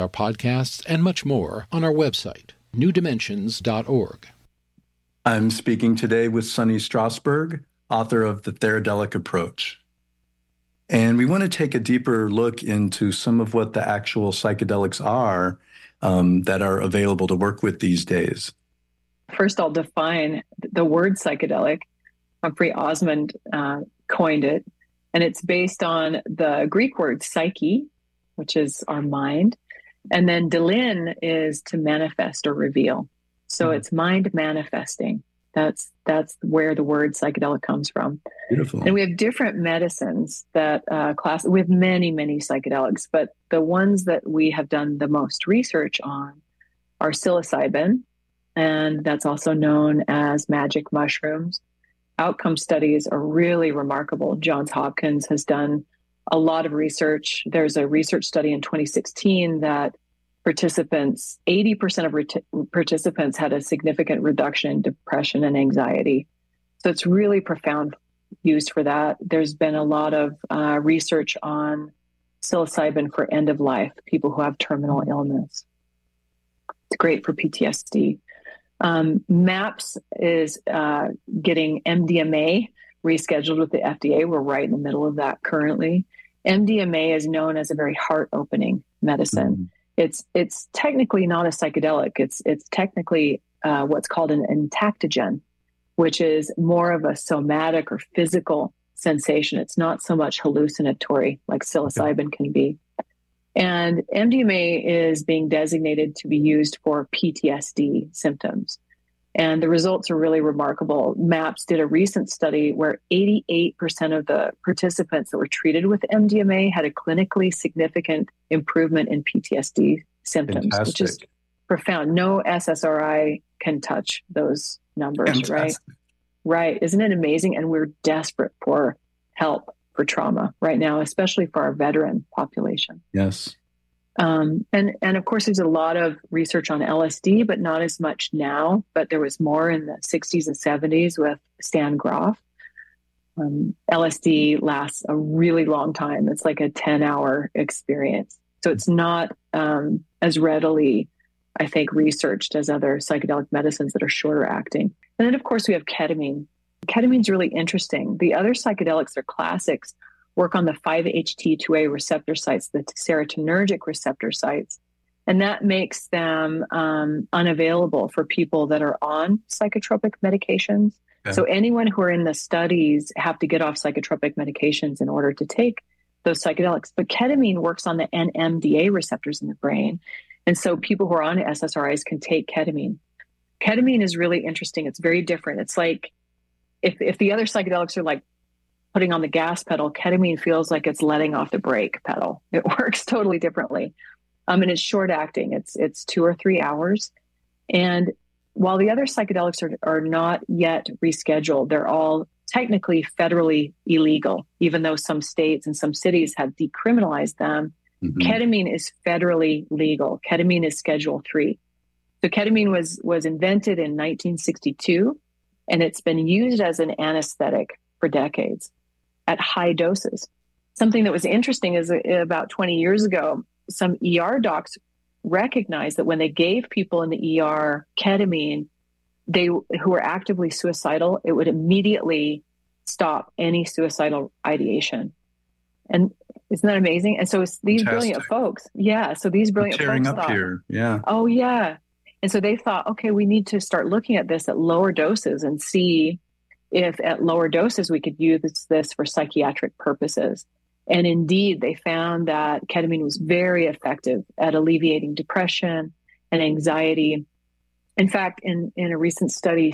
our podcasts, and much more on our website, newdimensions.org. I'm speaking today with Sonny Strasberg, author of The Theradelic Approach. And we want to take a deeper look into some of what the actual psychedelics are that are available to work with these days. First, I'll define the word psychedelic. Humphrey Osmond coined it, and it's based on the Greek word psyche, which is our mind, and then delin is to manifest or reveal. So it's mind manifesting. That's where the word psychedelic comes from. Beautiful. And we have different medicines that we have many, many psychedelics, but the ones that we have done the most research on are psilocybin, and that's also known as magic mushrooms. Outcome studies are really remarkable. Johns Hopkins has done a lot of research. There's a research study in 2016 that 80% of participants had a significant reduction in depression and anxiety. So it's really profound use for that. There's been a lot of research on psilocybin for end of life, people who have terminal illness. It's great for PTSD. MAPS is getting MDMA rescheduled with the FDA. We're right in the middle of that currently. MDMA is known as a very heart-opening medicine. It's technically not a psychedelic. It's technically what's called an entactogen, which is more of a somatic or physical sensation. It's not so much hallucinatory like psilocybin can be. And MDMA is being designated to be used for PTSD symptoms. And the results are really remarkable. MAPS did a recent study where 88% of the participants that were treated with MDMA had a clinically significant improvement in PTSD symptoms, Fantastic. Which is profound. No SSRI can touch those numbers, Fantastic. Right? Right. Isn't it amazing? And we're desperate for help for trauma right now, especially for our veteran population. Yes. And of course, there's a lot of research on LSD, but not as much now. But there was more in the 60s and 70s with Stan Grof. LSD lasts a really long time. It's like a 10-hour experience. So it's not as readily, I think, researched as other psychedelic medicines that are shorter acting. And then, of course, we have ketamine. Ketamine's really interesting. The other psychedelics are classics, work on the 5-HT2A receptor sites, the serotonergic receptor sites, and that makes them unavailable for people that are on psychotropic medications. Okay. So anyone who are in the studies have to get off psychotropic medications in order to take those psychedelics. But ketamine works on the NMDA receptors in the brain, and so people who are on SSRIs can take ketamine. Ketamine is really interesting. It's very different. It's like if the other psychedelics are like putting on the gas pedal, ketamine feels like it's letting off the brake pedal. It works totally differently. And it's short acting. It's 2 or 3 hours. And while the other psychedelics are not yet rescheduled, they're all technically federally illegal, even though some states and some cities have decriminalized them. Mm-hmm. Ketamine is federally legal. Ketamine is Schedule 3. So ketamine was invented in 1962, and it's been used as an anesthetic for decades at high doses. Something that was interesting is about 20 years ago, some ER docs recognized that when they gave people in the ER ketamine, who were actively suicidal, it would immediately stop any suicidal ideation. And isn't that amazing? And so it's these brilliant folks. Yeah. So these brilliant folks up thought, here. Yeah. Oh, yeah. And so they thought, okay, we need to start looking at this at lower doses and see if at lower doses we could use this for psychiatric purposes. And indeed, they found that ketamine was very effective at alleviating depression and anxiety. In fact, in a recent study,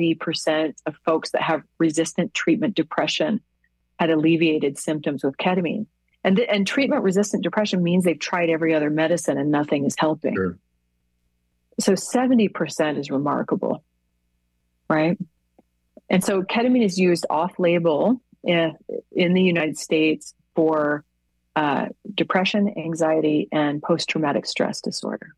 70% of folks that have resistant treatment depression had alleviated symptoms with ketamine. And treatment-resistant depression means they've tried every other medicine and nothing is helping. Sure. So 70% is remarkable, right? And so ketamine is used off-label in the United States for depression, anxiety, and post-traumatic stress disorder.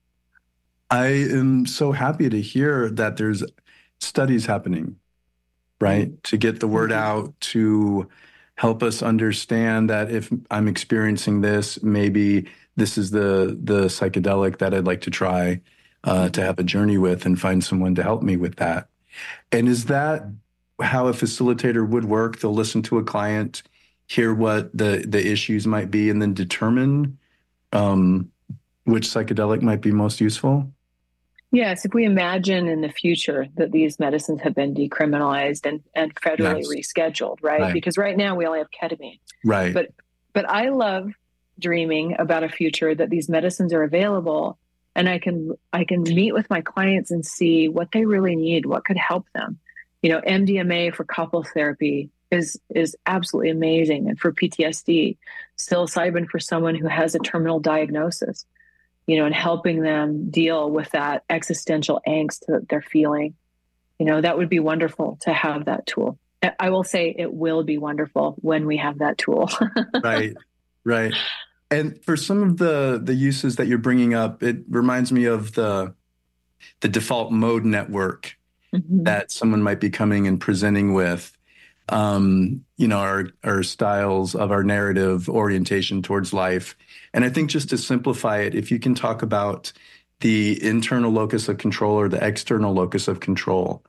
I am so happy to hear that there's studies happening, right? To get the word out, to help us understand that if I'm experiencing this, maybe this is the psychedelic that I'd like to try to have a journey with and find someone to help me with that. And is that how a facilitator would work? They'll listen to a client, hear what the issues might be, and then determine which psychedelic might be most useful? Yes, if we imagine in the future that these medicines have been decriminalized and federally rescheduled, right? Because right now we only have ketamine. Right. But I love dreaming about a future that these medicines are available, and I can meet with my clients and see what they really need, what could help them. MDMA for couples therapy is absolutely amazing, and for PTSD, psilocybin for someone who has a terminal diagnosis, and helping them deal with that existential angst that they're feeling. That would be wonderful to have that tool. I will say it will be wonderful when we have that tool. Right. And for some of the uses that you're bringing up, it reminds me of the default mode network that someone might be coming and presenting with, our styles of our narrative orientation towards life. And I think just to simplify it, if you can talk about the internal locus of control or the external locus of control,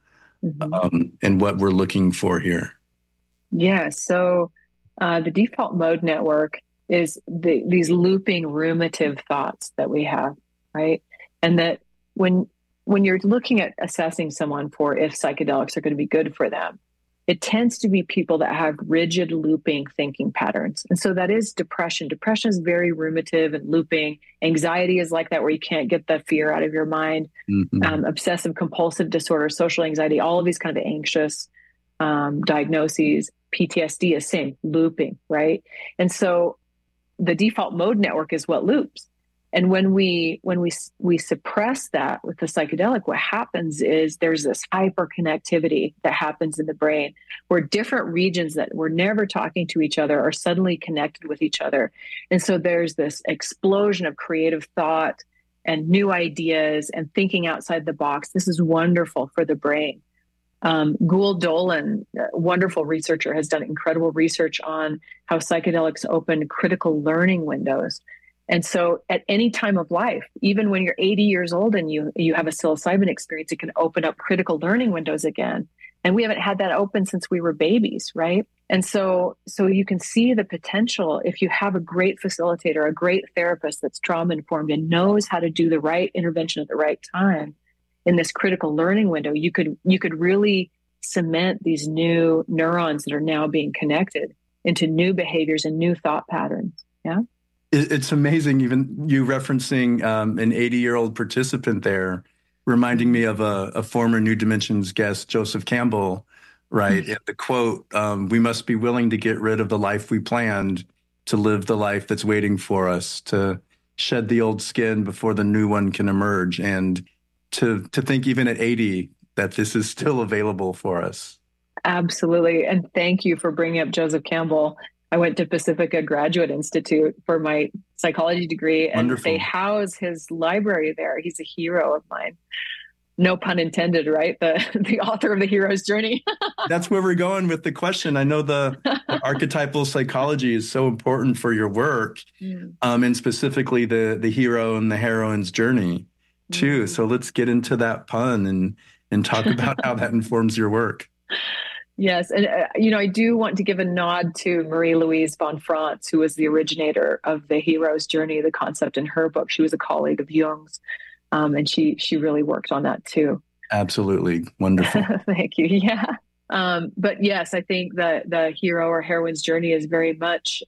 and what we're looking for here. Yeah. So the default mode network is these looping ruminative thoughts that we have, right? And that when you're looking at assessing someone for if psychedelics are going to be good for them, it tends to be people that have rigid looping thinking patterns. And so that is depression. Depression is very ruminative and looping. Anxiety is like that, where you can't get the fear out of your mind. Obsessive compulsive disorder, social anxiety, all of these kind of anxious diagnoses. PTSD is same, looping, right? And so the default mode network is what loops. And when we suppress that with the psychedelic, what happens is there's this hyperconnectivity that happens in the brain where different regions that were never talking to each other are suddenly connected with each other. And so there's this explosion of creative thought and new ideas and thinking outside the box. This is wonderful for the brain. Gould Dolan, a wonderful researcher, has done incredible research on how psychedelics open critical learning windows. And so at any time of life, even when you're 80 years old and you have a psilocybin experience, it can open up critical learning windows again. And we haven't had that open since we were babies, right? And so you can see the potential if you have a great facilitator, a great therapist that's trauma-informed and knows how to do the right intervention at the right time in this critical learning window, you could really cement these new neurons that are now being connected into new behaviors and new thought patterns. Yeah. It's amazing, even you referencing an 80-year-old participant there, reminding me of a former New Dimensions guest, Joseph Campbell, right? The quote, we must be willing to get rid of the life we planned to live the life that's waiting for us, to shed the old skin before the new one can emerge, and to think even at 80 that this is still available for us. Absolutely. And thank you for bringing up Joseph Campbell. I went to Pacifica Graduate Institute for my psychology degree, and Wonderful. They house his library there. He's a hero of mine. No pun intended, right? The author of The Hero's Journey. That's where we're going with the question. I know the archetypal psychology is so important for your work, and specifically the hero and the heroine's journey too. So let's get into that pun and talk about how that informs your work. Yes. And, I do want to give a nod to Marie-Louise von Franz, who was the originator of the hero's journey, the concept in her book. She was a colleague of Jung's, and she really worked on that too. Absolutely. Wonderful. Thank you. Yeah. But yes, I think that the hero or heroine's journey is very much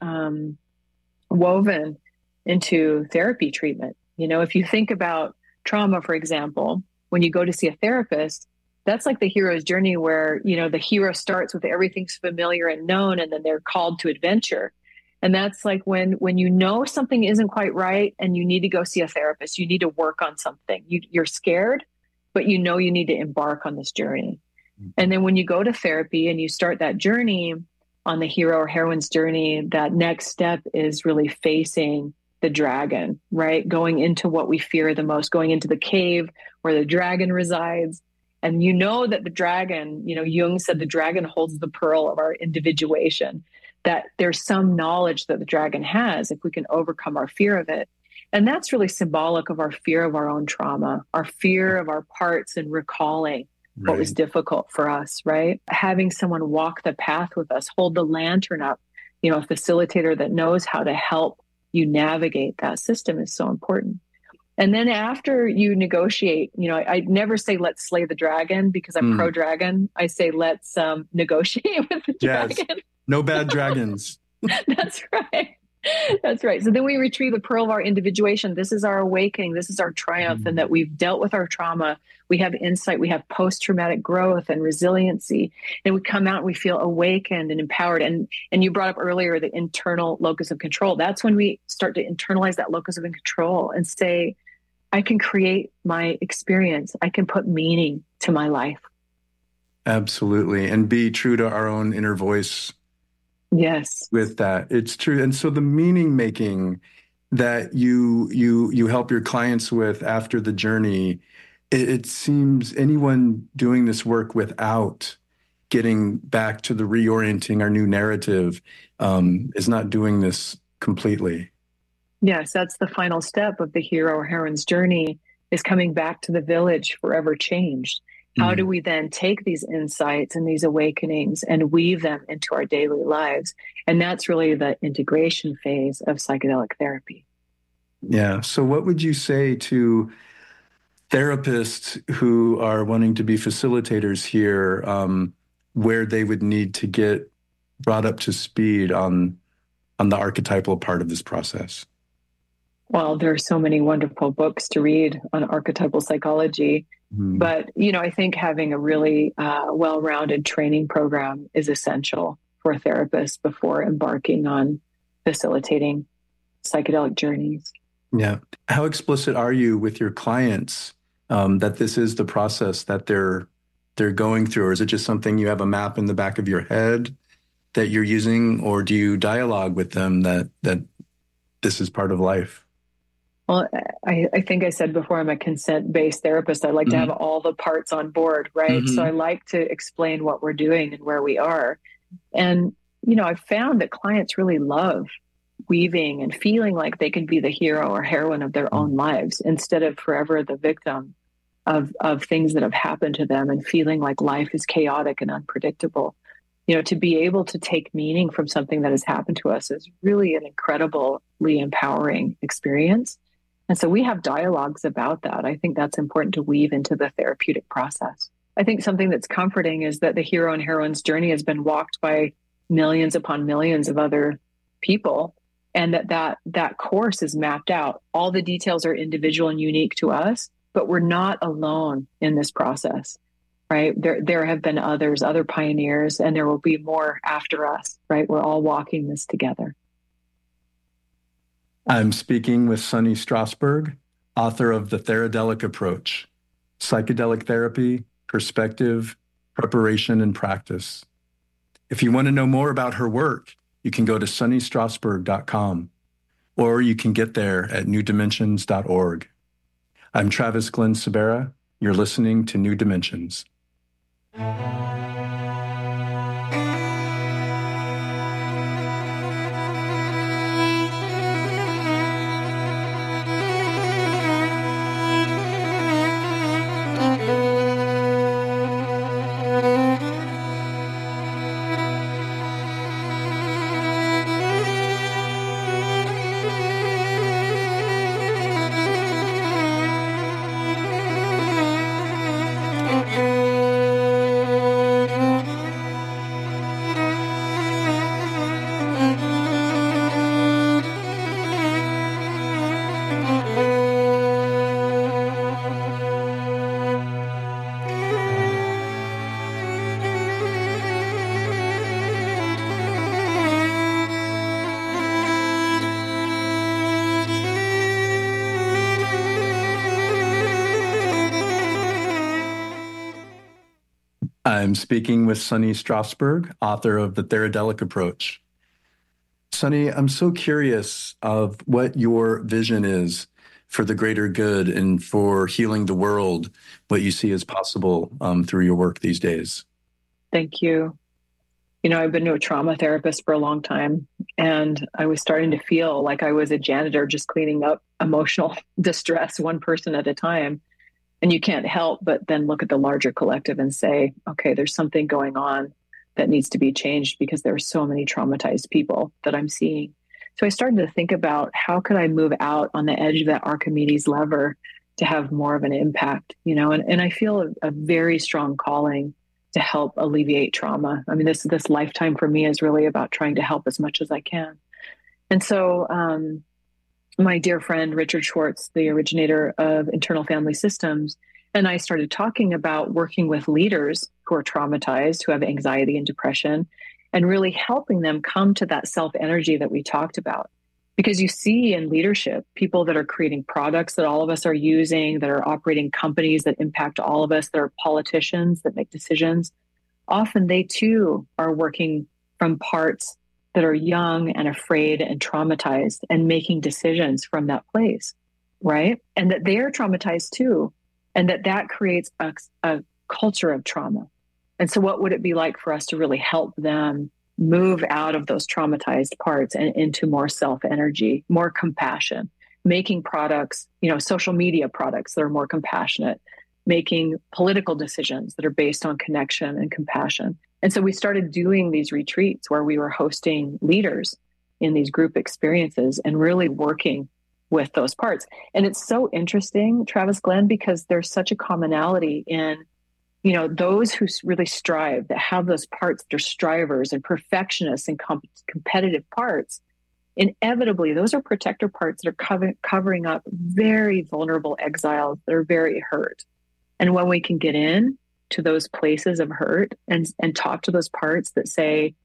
woven into therapy treatment. If you think about trauma, for example, when you go to see a therapist, that's like the hero's journey where, the hero starts with everything's familiar and known, and then they're called to adventure. And that's like when something isn't quite right and you need to go see a therapist, you need to work on something. You're scared, but you need to embark on this journey. And then when you go to therapy and you start that journey on the hero or heroine's journey, that next step is really facing the dragon, right? Going into what we fear the most, going into the cave where the dragon resides. And that the dragon, Jung said the dragon holds the pearl of our individuation, that there's some knowledge that the dragon has if we can overcome our fear of it. And that's really symbolic of our fear of our own trauma, our fear of our parts and recalling what was difficult for us, right? Having someone walk the path with us, hold the lantern up, a facilitator that knows how to help you navigate that system is so important. And then after you negotiate, I never say, let's slay the dragon because I'm pro-dragon. I say, let's negotiate with the dragon. No bad dragons. That's right. That's right. So then we retrieve the pearl of our individuation. This is our awakening. This is our triumph, and that we've dealt with our trauma. We have insight. We have post-traumatic growth and resiliency. And we come out and we feel awakened and empowered. And you brought up earlier the internal locus of control. That's when we start to internalize that locus of control and say, I can create my experience. I can put meaning to my life. Absolutely. And be true to our own inner voice. Yes. With that. It's true. And so the meaning making that you help your clients with after the journey, it seems anyone doing this work without getting back to the reorienting our new narrative is not doing this completely. Yes, that's the final step of the hero or heroine's journey, is coming back to the village forever changed. How do we then take these insights and these awakenings and weave them into our daily lives? And that's really the integration phase of psychedelic therapy. Yeah. So what would you say to therapists who are wanting to be facilitators here, where they would need to get brought up to speed on the archetypal part of this process? Well, there are so many wonderful books to read on archetypal psychology. But, I think having a really well-rounded training program is essential for a therapist before embarking on facilitating psychedelic journeys. Yeah. How explicit are you with your clients that this is the process that they're going through? Or is it just something you have a map in the back of your head that you're using? Or do you dialogue with them that this is part of life? Well, I think I said before, I'm a consent-based therapist. I like to have all the parts on board, right? So I like to explain what we're doing and where we are. And, I've found that clients really love weaving and feeling like they can be the hero or heroine of their own lives instead of forever the victim of things that have happened to them and feeling like life is chaotic and unpredictable. To be able to take meaning from something that has happened to us is really an incredibly empowering experience. And so we have dialogues about that. I think that's important to weave into the therapeutic process. I think something that's comforting is that the hero and heroine's journey has been walked by millions upon millions of other people, and that course is mapped out. All the details are individual and unique to us, but we're not alone in this process, right? There have been other pioneers, and there will be more after us, right? We're all walking this together. I'm speaking with Sunny Strasberg, author of The Theradelic Approach, Psychedelic Therapy, Perspective, Preparation, and Practice. If you want to know more about her work, you can go to sunnystrasberg.com, or you can get there at newdimensions.org. I'm Travis Glenn Sabera. You're listening to New Dimensions. I'm speaking with Sunny Strasberg, author of The Theradelic Approach. Sunny, I'm so curious of what your vision is for the greater good and for healing the world, what you see as possible through your work these days. Thank you. I've been a trauma therapist for a long time, and I was starting to feel like I was a janitor just cleaning up emotional distress, one person at a time. And you can't help but then look at the larger collective and say, okay, there's something going on that needs to be changed because there are so many traumatized people that I'm seeing. So I started to think about how could I move out on the edge of that Archimedes lever to have more of an impact, and I feel a very strong calling to help alleviate trauma. I mean, this lifetime for me is really about trying to help as much as I can. And so my dear friend, Richard Schwartz, the originator of Internal Family Systems, and I started talking about working with leaders who are traumatized, who have anxiety and depression, and really helping them come to that self-energy that we talked about. Because you see in leadership, people that are creating products that all of us are using, that are operating companies that impact all of us, that are politicians that make decisions, often they too are working from parts that are young and afraid and traumatized and making decisions from that place, right? And that they're traumatized too, and that creates a culture of trauma. And so what would it be like for us to really help them move out of those traumatized parts and into more self-energy, more compassion, making products, social media products that are more compassionate, making political decisions that are based on connection and compassion. And so we started doing these retreats where we were hosting leaders in these group experiences and really working with those parts. And it's so interesting, Travis Glenn, because there's such a commonality in, those who really strive, that have those parts that are strivers and perfectionists and competitive parts. Inevitably, those are protector parts that are covering up very vulnerable exiles that are very hurt. And when we can get in to those places of hurt and talk to those parts that say,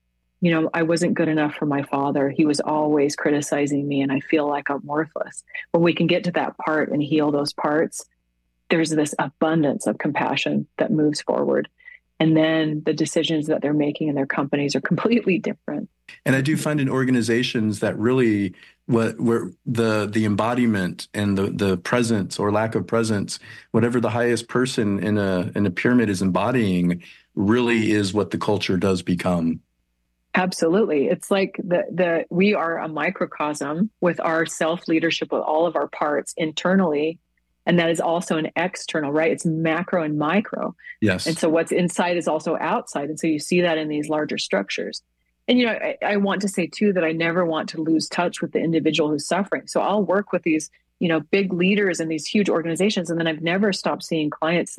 I wasn't good enough for my father. He was always criticizing me and I feel like I'm worthless. When we can get to that part and heal those parts, there's this abundance of compassion that moves forward. And then the decisions that they're making in their companies are completely different. And I do find in organizations that really where the embodiment and the presence or lack of presence, whatever the highest person in a pyramid is embodying, really is what the culture does become. Absolutely. It's like we are a microcosm with our self-leadership with all of our parts internally. And that is also an external, right? It's macro and micro. Yes. And so what's inside is also outside. And so you see that in these larger structures. And, I want to say too, that I never want to lose touch with the individual who's suffering. So I'll work with these, big leaders in these huge organizations. And then I've never stopped seeing clients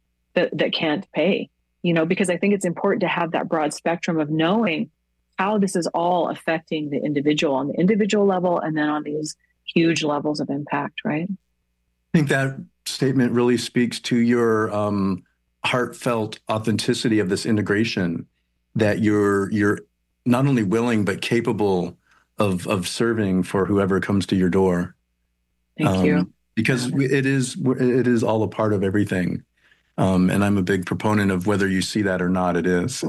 that can't pay, because I think it's important to have that broad spectrum of knowing how this is all affecting the individual on the individual level and then on these huge levels of impact, right? I think that statement really speaks to your heartfelt authenticity of this integration, that you're not only willing but capable of serving for whoever comes to your door. Thank you. Because it is all a part of everything, and I'm a big proponent of whether you see that or not. It is.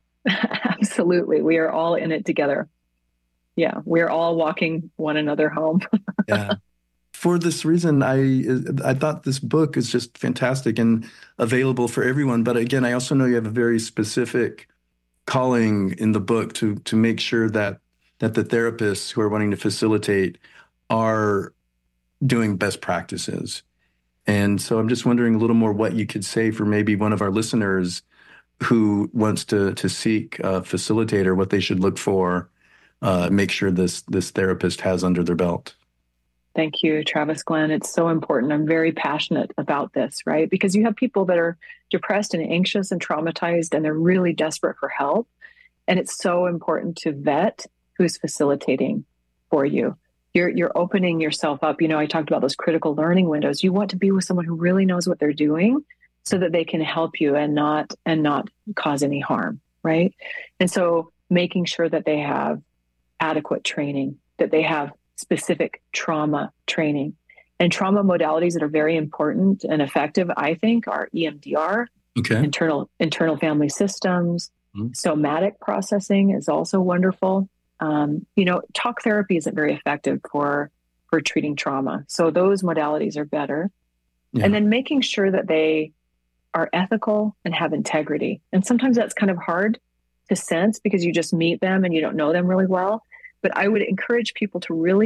Absolutely, we are all in it together. Yeah, we are all walking one another home. Yeah. For this reason, I thought this book is just fantastic and available for everyone. But again, I also know you have a very specific calling in the book to make sure that the therapists who are wanting to facilitate are doing best practices. And so I'm just wondering a little more what you could say for maybe one of our listeners who wants to seek a facilitator, what they should look for, make sure this therapist has under their belt. Thank you, Travis Glenn. It's so important. I'm very passionate about this, right? Because you have people that are depressed and anxious and traumatized, and they're really desperate for help. And it's so important to vet who's facilitating for you. You're opening yourself up. I talked about those critical learning windows. You want to be with someone who really knows what they're doing so that they can help you and not cause any harm, right? And so making sure that they have adequate training, that they have specific trauma training. And trauma modalities that are very important and effective, I think, are EMDR, internal family systems, somatic processing is also wonderful. Talk therapy isn't very effective for treating trauma. So those modalities are better. Yeah. And then making sure that they are ethical and have integrity. And sometimes that's kind of hard to sense because you just meet them and you don't know them really well. But I would encourage people to really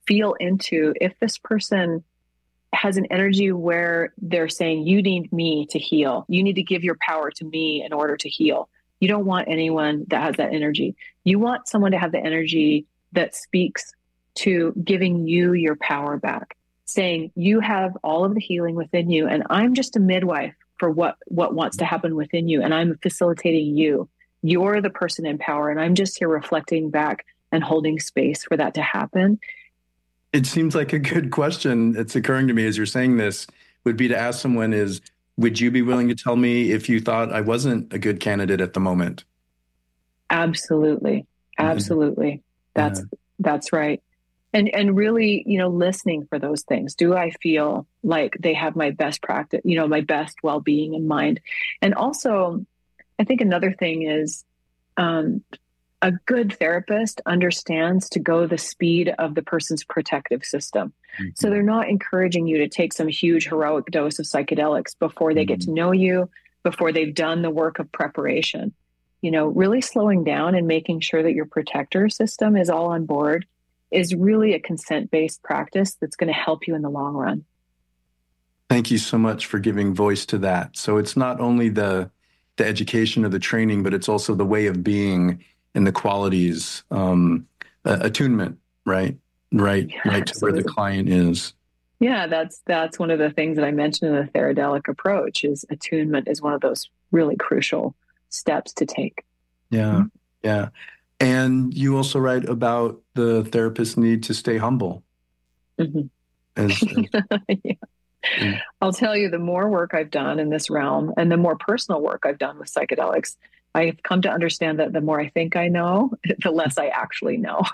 feel into if this person has an energy where they're saying, you need me to heal. You need to give your power to me in order to heal. You don't want anyone that has that energy. You want someone to have the energy that speaks to giving you your power back, saying you have all of the healing within you, and I'm just a midwife for what wants to happen within you, and I'm facilitating you. You're the person in power, and I'm just here reflecting back and holding space for that to happen. It seems like a good question. It's occurring to me as you're saying this would be to ask someone is, would you be willing to tell me if you thought I wasn't a good candidate at the moment? Absolutely. Absolutely. That's right. And really, listening for those things. Do I feel like they have my best practice, my best well-being in mind? And also, I think another thing is, a good therapist understands to go the speed of the person's protective system. Mm-hmm. So they're not encouraging you to take some huge heroic dose of psychedelics before they get to know you, before they've done the work of preparation. Really slowing down and making sure that your protector system is all on board is really a consent-based practice that's going to help you in the long run. Thank you so much for giving voice to that. So it's not only the education or the training, but it's also the way of being and the qualities, attunement, right to where the client is. Yeah, that's one of the things that I mentioned in the Theradelic approach is attunement is one of those really crucial steps to take. Yeah, yeah. And you also write about the therapist's need to stay humble. Mm-hmm. Yeah. I'll tell you, the more work I've done in this realm and the more personal work I've done with psychedelics, I've come to understand that the more I think I know, the less I actually know.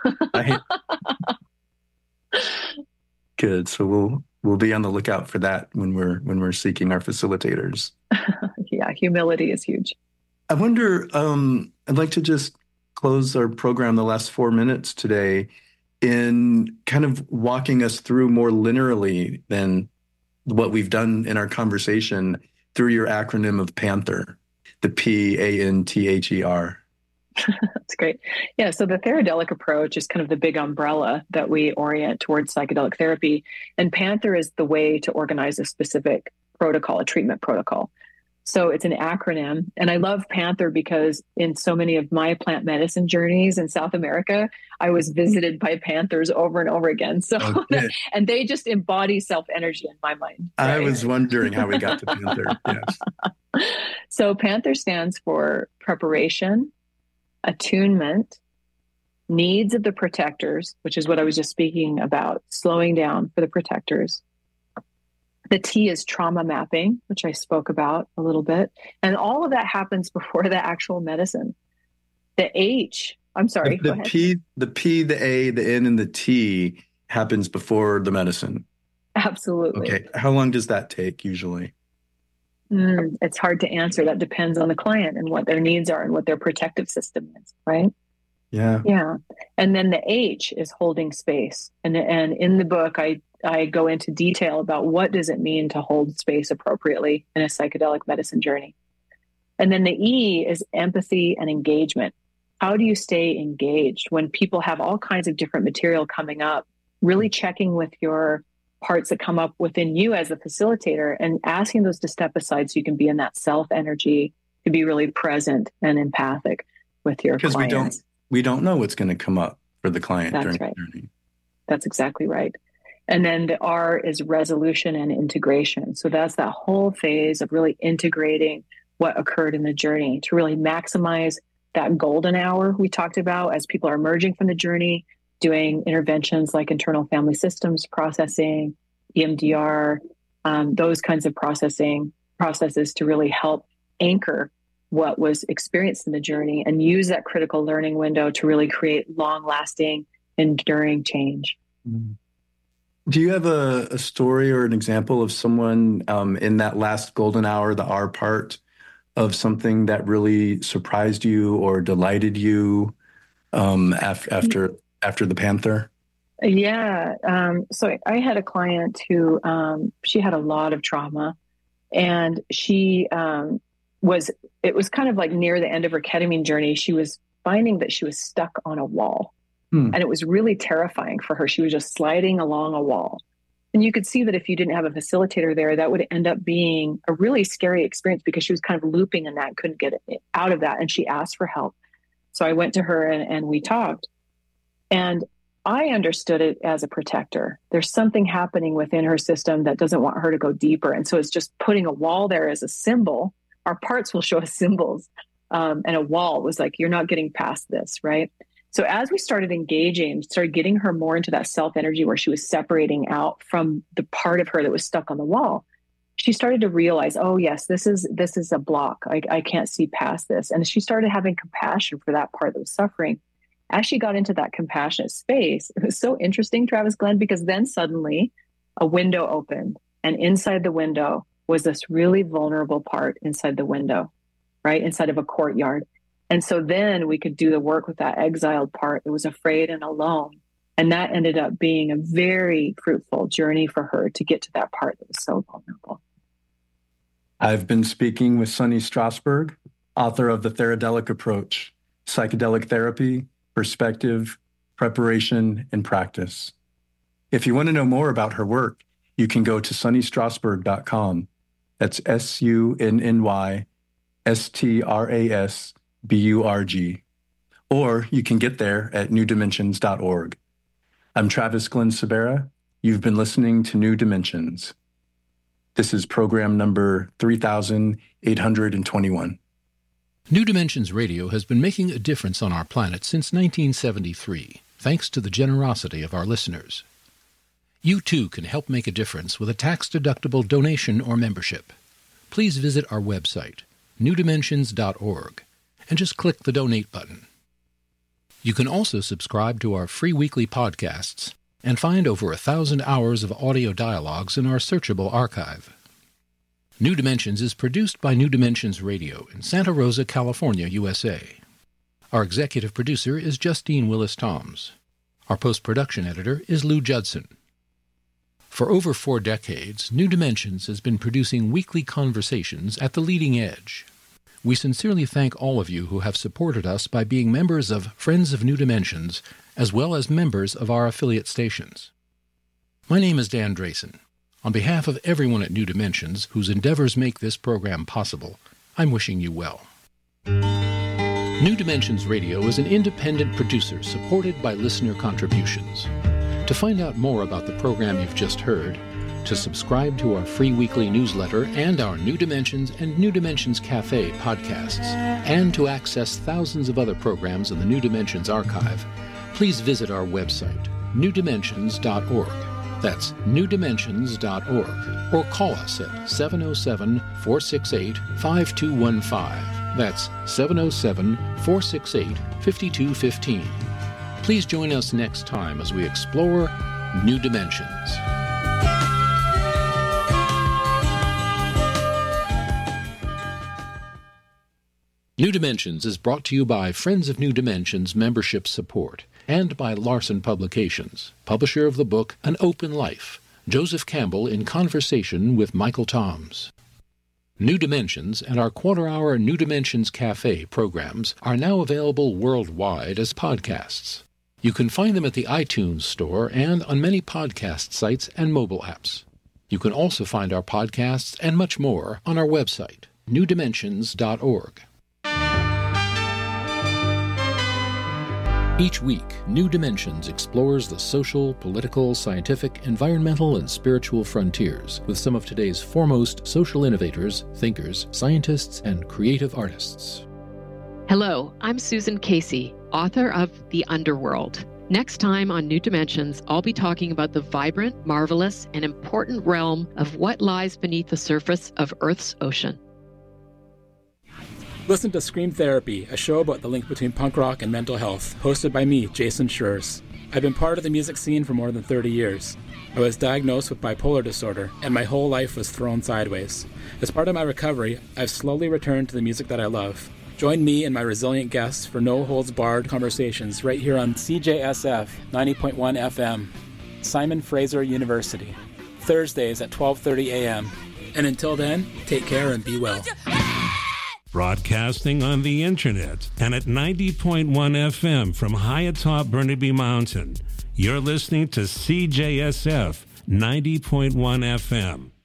Good. So we'll be on the lookout for that when we're seeking our facilitators. Yeah, humility is huge. I wonder, I'd like to just close our program the last 4 minutes today in kind of walking us through more linearly than what we've done in our conversation through your acronym of PANTHER. The PANTHER. That's great. Yeah. So the Theradelic approach is kind of the big umbrella that we orient towards psychedelic therapy. And PANTHER is the way to organize a specific protocol, a treatment protocol. So it's an acronym. And I love PANTHER because in so many of my plant medicine journeys in South America, I was visited by panthers over and over again. So, and they just embody self-energy in my mind. Right? I was wondering how we got to PANTHER. Yes. So PANTHER stands for preparation, attunement, needs of the protectors, which is what I was just speaking about, slowing down for the protectors. The T is trauma mapping, which I spoke about a little bit. And all of that happens before the actual medicine. The H, I'm sorry. The P, the A, the N, and the T happens before the medicine. Absolutely. Okay. How long does that take usually? It's hard to answer. That depends on the client and what their needs are and what their protective system is, right? Yeah. Yeah. And then the H is holding space. And in the book, I go into detail about what does it mean to hold space appropriately in a psychedelic medicine journey. And then the E is empathy and engagement. How do you stay engaged when people have all kinds of different material coming up, really checking with your parts that come up within you as a facilitator and asking those to step aside so you can be in that self energy, to be really present and empathic with your clients. Because we don't know what's going to come up for the client during the journey. That's exactly right. And then the R is resolution and integration. So that's that whole phase of really integrating what occurred in the journey to really maximize that golden hour we talked about as people are emerging from the journey, doing interventions like internal family systems processing, EMDR, those kinds of processes to really help anchor what was experienced in the journey and use that critical learning window to really create long-lasting, enduring change. Do you have a story or an example of someone in that last golden hour, the R part, of something that really surprised you or delighted you after the PANTHER? Yeah. So I had a client who she had a lot of trauma, and it was kind of like near the end of her ketamine journey. She was finding that she was stuck on a wall. And it was really terrifying for her. She was just sliding along a wall. And you could see that if you didn't have a facilitator there, that would end up being a really scary experience because she was kind of looping in that, couldn't get out of that. And she asked for help. So I went to her and we talked. And I understood it as a protector. There's something happening within her system that doesn't want her to go deeper. And so it's just putting a wall there as a symbol. Our parts will show us symbols. And a wall was like, you're not getting past this, right? So as we started engaging, started getting her more into that self energy where she was separating out from the part of her that was stuck on the wall, she started to realize, oh yes, this is a block. I can't see past this. And she started having compassion for that part that was suffering. As she got into that compassionate space, it was so interesting, Travis Glenn, because then suddenly a window opened, and inside the window was this really vulnerable part inside the window, right? Inside of a courtyard. And so then we could do the work with that exiled part that was afraid and alone. And that ended up being a very fruitful journey for her to get to that part that was so vulnerable. I've been speaking with Sunny Strasberg, author of The Theradelic Approach, Psychedelic Therapy, Perspective, Preparation, and Practice. If you want to know more about her work, you can go to sunnystrasberg.com. That's SUNNYSTRASBURG. Or you can get there at newdimensions.org. I'm Travis Glenn Sabera. You've been listening to New Dimensions. This is program number 3821. New Dimensions Radio has been making a difference on our planet since 1973, thanks to the generosity of our listeners. You too can help make a difference with a tax-deductible donation or membership. Please visit our website, newdimensions.org, and just click the donate button. You can also subscribe to our free weekly podcasts and find over 1,000 hours of audio dialogues in our searchable archive. New Dimensions is produced by New Dimensions Radio in Santa Rosa, California, USA. Our executive producer is Justine Willis-Toms. Our post-production editor is Lou Judson. For over 4 decades, New Dimensions has been producing weekly conversations at the leading edge. We sincerely thank all of you who have supported us by being members of Friends of New Dimensions, as well as members of our affiliate stations. My name is Dan Drayson. On behalf of everyone at New Dimensions, whose endeavors make this program possible, I'm wishing you well. New Dimensions Radio is an independent producer supported by listener contributions. To find out more about the program you've just heard, to subscribe to our free weekly newsletter and our New Dimensions and New Dimensions Cafe podcasts, and to access thousands of other programs in the New Dimensions archive, please visit our website, newdimensions.org. That's newdimensions.org. Or call us at 707-468-5215. That's 707-468-5215. Please join us next time as we explore New Dimensions. New Dimensions is brought to you by Friends of New Dimensions membership support and by Larson Publications, publisher of the book An Open Life, Joseph Campbell in conversation with Michael Toms. New Dimensions and our quarter-hour New Dimensions Cafe programs are now available worldwide as podcasts. You can find them at the iTunes Store and on many podcast sites and mobile apps. You can also find our podcasts and much more on our website, newdimensions.org. Each week, New Dimensions explores the social, political, scientific, environmental, and spiritual frontiers with some of today's foremost social innovators, thinkers, scientists, and creative artists. Hello, I'm Susan Casey, author of The Underworld. Next time on New Dimensions, I'll be talking about the vibrant, marvelous, and important realm of what lies beneath the surface of Earth's ocean. Listen to Scream Therapy, a show about the link between punk rock and mental health, hosted by me, Jason Schurz. I've been part of the music scene for more than 30 years. I was diagnosed with bipolar disorder, and my whole life was thrown sideways. As part of my recovery, I've slowly returned to the music that I love. Join me and my resilient guests for no-holds-barred conversations right here on CJSF 90.1 FM, Simon Fraser University, Thursdays at 12:30 a.m. And until then, take care and be well. Broadcasting on the internet and at 90.1 FM from high atop Burnaby Mountain. You're listening to CJSF 90.1 FM.